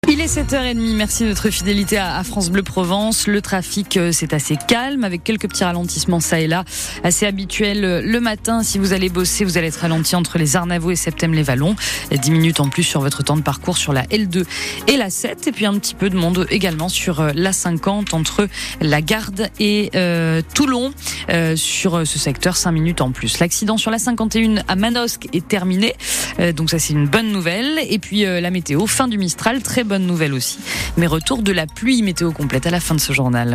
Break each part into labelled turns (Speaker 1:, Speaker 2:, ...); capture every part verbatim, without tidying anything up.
Speaker 1: Il est sept heures trente, merci de votre fidélité à France Bleu Provence. Le trafic, c'est assez calme avec quelques petits ralentissements ça et là. Assez habituel le matin, si vous allez bosser, vous allez être ralenti entre les Arnavaux et Septem-les-Vallons. dix minutes en plus sur votre temps de parcours sur la L deux et la sept. Et puis un petit peu de monde également sur la cinquante entre la Garde et euh, Toulon. Euh, sur ce secteur, cinq minutes en plus. L'accident sur la cinquante et un à Manosque est terminé. Euh, donc ça, c'est une bonne nouvelle. Et puis euh, la météo, fin du Mistral, très bonne nouvelle aussi, mais retour de la pluie, météo complète à la fin de ce journal.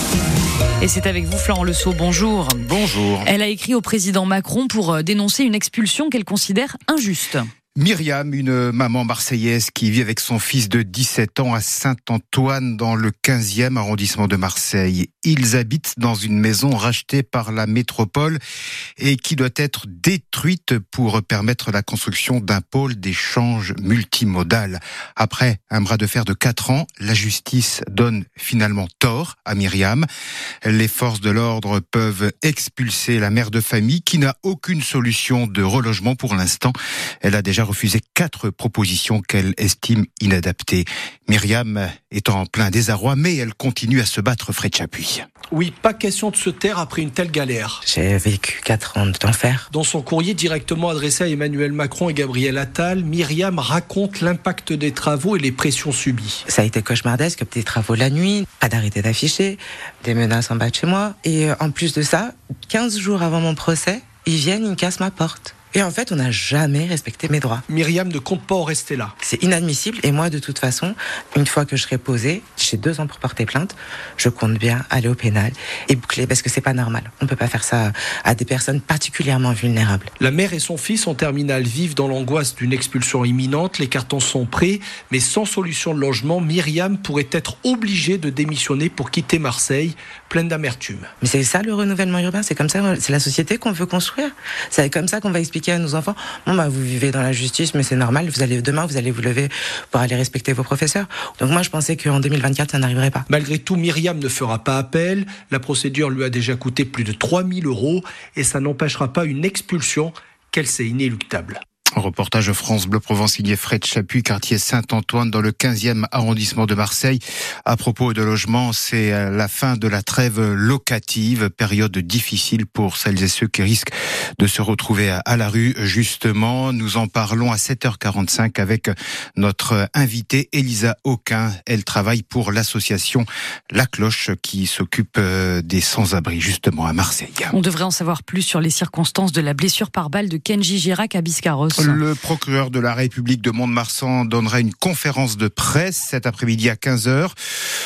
Speaker 1: Et c'est avec vous Florent Lesault, bonjour.
Speaker 2: Bonjour.
Speaker 1: Elle a écrit au président Macron pour dénoncer une expulsion qu'elle considère injuste.
Speaker 2: Myriam, une maman marseillaise qui vit avec son fils de dix-sept ans à Saint-Antoine dans le quinzième arrondissement de Marseille. Ils habitent dans une maison rachetée par la métropole et qui doit être détruite pour permettre la construction d'un pôle d'échange multimodal. Après un bras de fer de quatre ans, la justice donne finalement tort à Myriam. Les forces de l'ordre peuvent expulser la mère de famille qui n'a aucune solution de relogement pour l'instant. Elle a déjà refusé quatre propositions qu'elle estime inadaptées. Myriam est en plein désarroi, mais elle continue à se battre. Fred Chapuis.
Speaker 3: Oui, pas question de se taire après une telle galère.
Speaker 4: J'ai vécu quatre ans d'enfer.
Speaker 3: Dans son courrier directement adressé à Emmanuel Macron et Gabriel Attal, Myriam raconte l'impact des travaux et les pressions subies.
Speaker 4: Ça a été cauchemardesque, des travaux la nuit, pas d'arrêté d'afficher, des menaces en bas de chez moi. Et en plus de ça, quinze jours avant mon procès, ils viennent, ils me cassent ma porte. Et en fait, on n'a jamais respecté mes droits.
Speaker 3: Myriam ne compte pas en rester là.
Speaker 4: C'est inadmissible. Et moi, de toute façon, une fois que je serai posée, j'ai deux ans pour porter plainte, je compte bien aller au pénal et boucler, parce que c'est pas normal. On peut pas faire ça à des personnes particulièrement vulnérables.
Speaker 3: La mère et son fils en terminale vivent dans l'angoisse d'une expulsion imminente. Les cartons sont prêts, mais sans solution de logement, Myriam pourrait être obligée de démissionner pour quitter Marseille, pleine d'amertume.
Speaker 4: Mais c'est ça le renouvellement urbain, c'est comme ça, c'est la société qu'on veut construire. C'est comme ça qu'on va expliquer à nos enfants, bon bah vous vivez dans la justice, mais c'est normal, vous allez demain vous allez vous lever pour aller respecter vos professeurs. Donc moi je pensais qu'en deux mille vingt-quatre ça n'arriverait pas.
Speaker 3: Malgré tout, Myriam ne fera pas appel. La procédure lui a déjà coûté plus de trois mille euros et ça n'empêchera pas une expulsion qu'elle sait inéluctable.
Speaker 2: Reportage France Bleu Provence signé Fred Chapuis, quartier Saint-Antoine dans le quinzième arrondissement de Marseille. À propos de logement, c'est la fin de la trêve locative, période difficile pour celles et ceux qui risquent de se retrouver à la rue. Justement, nous en parlons à sept heures quarante-cinq avec notre invitée Elisa Aucun. Elle travaille pour l'association La Cloche qui s'occupe des sans-abri justement à Marseille.
Speaker 1: On devrait en savoir plus sur les circonstances de la blessure par balle de Kenji Girac à Biscarrosse.
Speaker 2: Le procureur de la République de Mont-de-Marsan donnera une conférence de presse cet après-midi à quinze heures.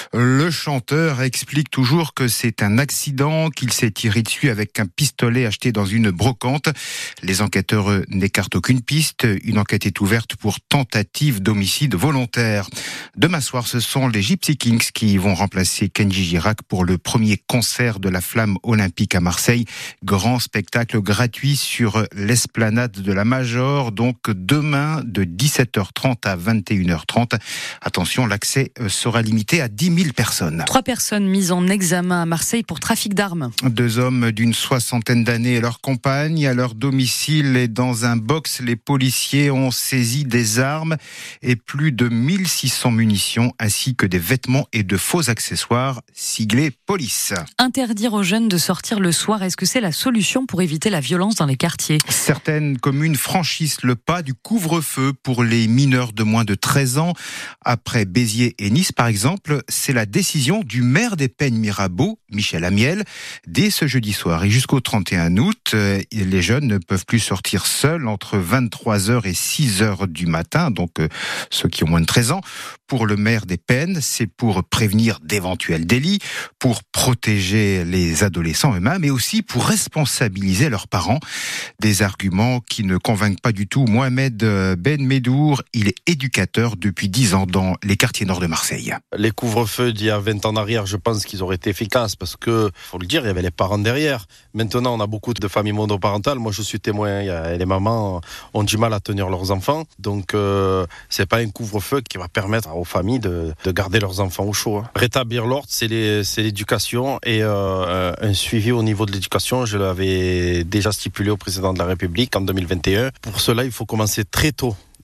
Speaker 2: Le chanteur explique toujours que c'est un accident, qu'il s'est tiré dessus avec un pistolet acheté dans une brocante. Les enquêteurs n'écartent aucune piste. Une enquête est ouverte pour tentative d'homicide volontaire. Demain soir, ce sont les Gypsy Kings qui vont remplacer Kenji Girac pour le premier concert de la Flamme olympique à Marseille. Grand spectacle gratuit sur l'esplanade de la Major. Donc demain de dix-sept heures trente à vingt et une heures trente. Attention, l'accès sera limité à dix mille personnes.
Speaker 1: Trois personnes mises en examen à Marseille pour trafic d'armes.
Speaker 2: Deux hommes d'une soixantaine d'années et leur compagne. À leur domicile et dans un box, les policiers ont saisi des armes et plus de mille six cents munitions ainsi que des vêtements et de faux accessoires siglés police.
Speaker 1: Interdire aux jeunes de sortir le soir, est-ce que c'est la solution pour éviter la violence dans les quartiers ?
Speaker 2: Certaines communes franchissent le pas du couvre-feu pour les mineurs de moins de treize ans. Après Béziers et Nice, par exemple, c'est la décision du maire des Peignes-Mirabeau, Michel Amiel. Dès ce jeudi soir et jusqu'au trente et un août, les jeunes ne peuvent plus sortir seuls entre vingt-trois heures et six heures du matin, donc ceux qui ont moins de treize ans. Pour le maire des Peignes, c'est pour prévenir d'éventuels délits, pour protéger les adolescents eux-mêmes, mais aussi pour responsabiliser leurs parents. Des arguments qui ne convainquent pas du tout Mohamed Ben Medour. Il est éducateur depuis dix ans dans les quartiers nord de Marseille.
Speaker 5: Les couvre-feux d'il y a vingt ans en arrière, je pense qu'ils auraient été efficaces parce que, faut le dire, il y avait les parents derrière. Maintenant, on a beaucoup de familles monoparentales. Moi, je suis témoin. Il y a, les mamans ont du mal à tenir leurs enfants. Donc, euh, c'est pas un couvre-feu qui va permettre aux familles de, de garder leurs enfants au chaud. Hein. Rétablir l'ordre, c'est, les, c'est l'éducation et euh, un suivi au niveau de l'éducation. Je l'avais déjà stipulé au président de la République en deux mille vingt et un. Pour cela, il faut commencer très tôt.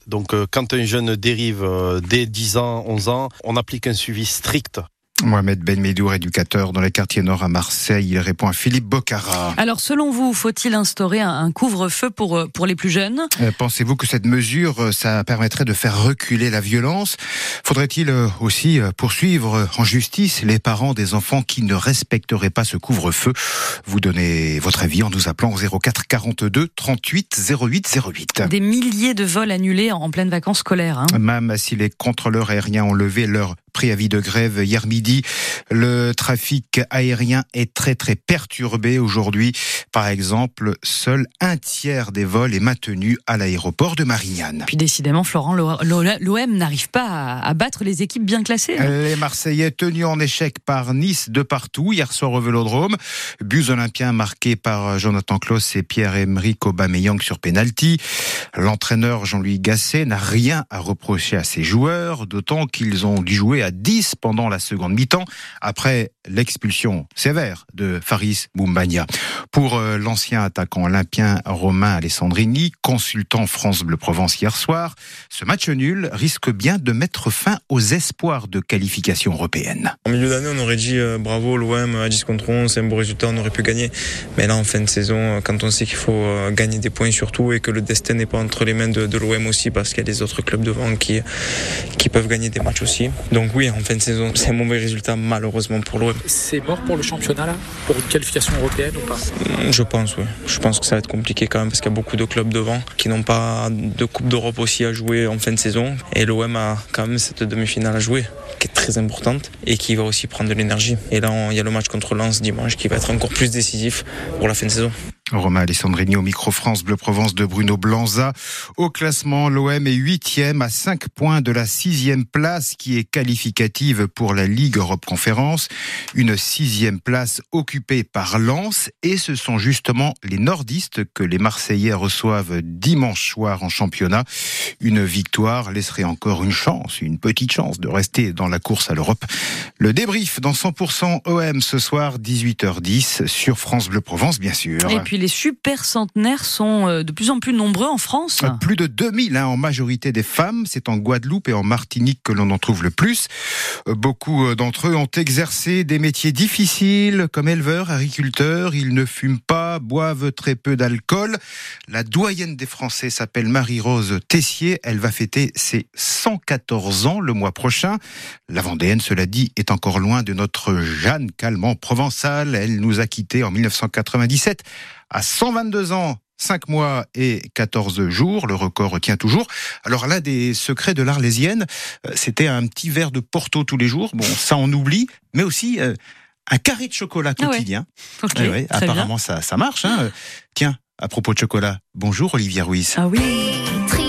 Speaker 5: Donc euh, quand un jeune dérive euh, dès dix ans, onze ans, on applique un suivi strict.
Speaker 2: Mohamed Ben Medour, éducateur dans les quartiers nord à Marseille, il répond à Philippe Bocara.
Speaker 1: Alors selon vous, faut-il instaurer un couvre-feu pour, pour les plus jeunes ?
Speaker 2: euh, Pensez-vous que cette mesure, ça permettrait de faire reculer la violence ? Faudrait-il aussi poursuivre en justice les parents des enfants qui ne respecteraient pas ce couvre-feu ? Vous donnez votre avis en nous appelant au zéro quatre quarante-deux trente-huit zéro huit zéro huit.
Speaker 1: Des milliers de vols annulés en pleine vacances scolaires. Hein.
Speaker 2: Même si les contrôleurs aériens ont levé leur préavis de grève hier midi, le trafic aérien est très très perturbé aujourd'hui. Par exemple, seul un tiers des vols est maintenu à l'aéroport de Marignane.
Speaker 1: Puis décidément, Florent, l'O M n'arrive pas à battre les équipes bien classées. Hein.
Speaker 2: Les Marseillais tenus en échec par Nice de partout hier soir au Vélodrome. Buts olympiens marqués par Jonathan Klaus et Pierre-Emerick Aubameyang sur pénalty. L'entraîneur Jean-Louis Gasset n'a rien à reprocher à ses joueurs, d'autant qu'ils ont dû jouer à dix pendant la seconde mi-temps, après l'expulsion sévère de Faris Moumbagna. Pour euh, l'ancien attaquant olympien Romain Alessandrini, consultant France Bleu Provence hier soir, ce match nul risque bien de mettre fin aux espoirs de qualification européenne.
Speaker 6: En milieu d'année, on aurait dit euh, bravo l'O M à dix contre onze, c'est un beau résultat, on aurait pu gagner. Mais là, en fin de saison, quand on sait qu'il faut euh, gagner des points surtout et que le destin n'est pas entre les mains de, de l'O M aussi, parce qu'il y a des autres clubs devant qui, qui peuvent gagner des matchs aussi. Donc oui, en fin de saison, c'est un mauvais résultat malheureusement pour l'O M.
Speaker 7: C'est mort pour le championnat là, pour une qualification européenne ou pas ?
Speaker 6: Je pense, oui. Je pense que ça va être compliqué quand même parce qu'il y a beaucoup de clubs devant qui n'ont pas de Coupe d'Europe aussi à jouer en fin de saison. Et l'O M a quand même cette demi-finale à jouer qui est très importante et qui va aussi prendre de l'énergie. Et là, il y a le match contre Lens dimanche qui va être encore plus décisif pour la fin de saison.
Speaker 2: Romain Alessandrini au micro France Bleu Provence de Bruno Blanza. Au classement, l'O M est huitième à cinq points de la sixième place qui est qualificative pour la Ligue Europe Conférence. Une sixième place occupée par Lens et ce sont justement les nordistes que les Marseillais reçoivent dimanche soir en championnat. Une victoire laisserait encore une chance, une petite chance de rester dans la course à l'Europe. Le débrief dans cent pour cent O M ce soir, dix-huit heures dix sur France Bleu Provence bien sûr.
Speaker 1: Et puis les super centenaires sont de plus en plus nombreux en France.
Speaker 2: Plus de deux mille, hein, en majorité des femmes. C'est en Guadeloupe et en Martinique que l'on en trouve le plus. Beaucoup d'entre eux ont exercé des métiers difficiles comme éleveurs, agriculteurs. Ils ne fument pas, boivent très peu d'alcool. La doyenne des Français s'appelle Marie-Rose Tessier. Elle va fêter ses cent quatorze ans le mois prochain. La Vendéenne, cela dit, est encore loin de notre Jeanne Calment provençale. Elle nous a quittés en dix-neuf cent quatre-vingt-dix-sept. À cent vingt-deux ans, cinq mois et quatorze jours, le record tient toujours. Alors l'un des secrets de l'Arlésienne, c'était un petit verre de Porto tous les jours. Bon, ça on oublie, mais aussi euh, un carré de chocolat quotidien.
Speaker 1: Ah ouais. Okay,
Speaker 2: eh ouais, apparemment ça, ça marche. Hein. Tiens, à propos de chocolat, bonjour Olivia Ruiz.
Speaker 1: Ah oui.